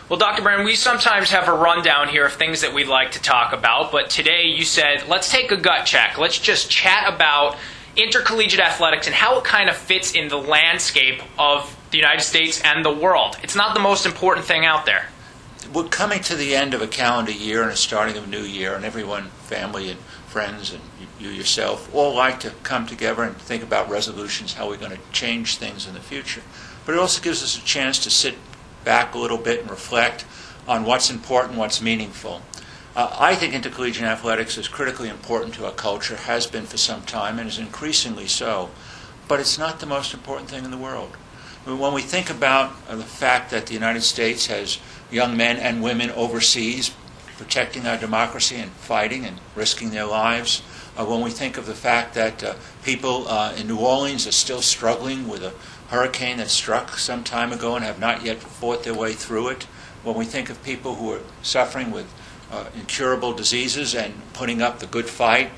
Well, Dr. Brennan, we sometimes have a rundown here of things that we'd like to talk about, but today you said, let's take a gut check. Let's just chat about intercollegiate athletics and how it kind of fits in the landscape of the United States and the world. It's not the most important thing out there. We're coming to the end of a calendar year and a starting of a new year, and everyone, family and friends and you yourself, all like to come together and think about resolutions, how we're going to change things in the future. But it also gives us a chance to sit back a little bit and reflect on what's important, what's meaningful. I think intercollegiate athletics is critically important to our culture, has been for some time, and is increasingly so. But it's not the most important thing in the world. When we think about the fact that the United States has young men and women overseas protecting our democracy and fighting and risking their lives, when we think of the fact that people in New Orleans are still struggling with a hurricane that struck some time ago and have not yet fought their way through it, when we think of people who are suffering with incurable diseases and putting up the good fight,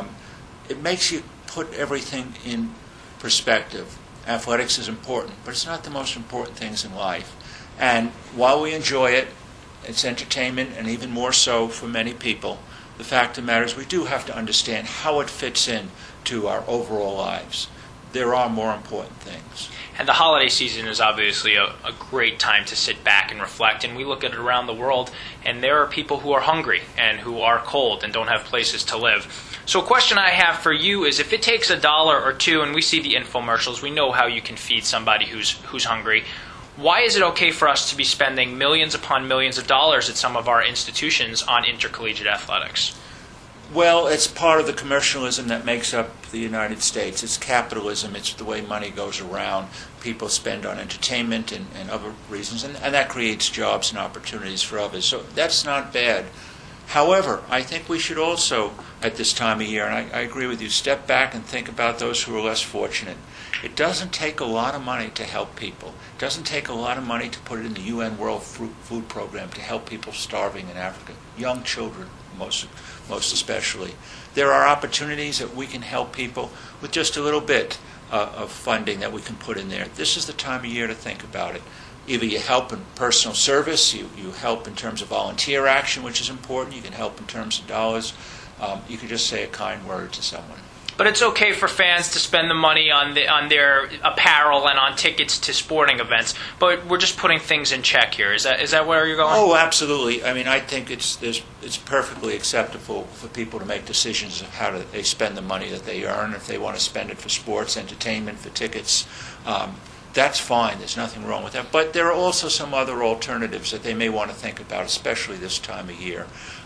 it makes you put everything in perspective. Athletics is important, but it's not the most important things in life. And while we enjoy it, it's entertainment, and even more so for many people, the fact of the matter is we do have to understand how it fits in to our overall lives. There are more important things. And the holiday season is obviously a great time to sit back and reflect. And we look at it around the world, and there are people who are hungry and who are cold and don't have places to live. So a question I have for you is, if it takes $1 or $2, and we see the infomercials, we know how you can feed somebody who's hungry. Why is it okay for us to be spending millions upon millions of dollars at some of our institutions on intercollegiate athletics? Well, it's part of the commercialism that makes up the United States. It's capitalism. It's the way money goes around. People spend on entertainment and other reasons, and that creates jobs and opportunities for others. So that's not bad. However, I think we should also, at this time of year, and I agree with you, step back and think about those who are less fortunate. It doesn't take a lot of money to help people. It doesn't take a lot of money to put it in the UN World Food Program to help people starving in Africa, young children most especially. There are opportunities that we can help people with just a little bit of funding that we can put in there. This is the time of year to think about it. Either you help in personal service, you help in terms of volunteer action, which is important, you can help in terms of dollars, you could just say a kind word to someone. But it's okay for fans to spend the money on their apparel and on tickets to sporting events. But we're just putting things in check here. Is that where you're going? Oh, absolutely. I mean, I think it's perfectly acceptable for people to make decisions of how they spend the money that they earn. If they want to spend it for sports, entertainment, for tickets, that's fine. There's nothing wrong with that. But there are also some other alternatives that they may want to think about, especially this time of year.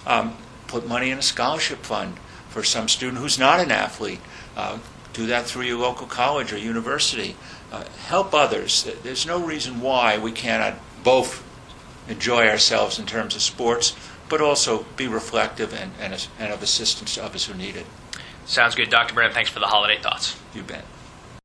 Put money in a scholarship fund for some student who's not an athlete. Do that through your local college or university. Help others. There's no reason why we cannot both enjoy ourselves in terms of sports, but also be reflective and of assistance to others who need it. Sounds good. Dr. Brennan, thanks for the holiday thoughts. You bet.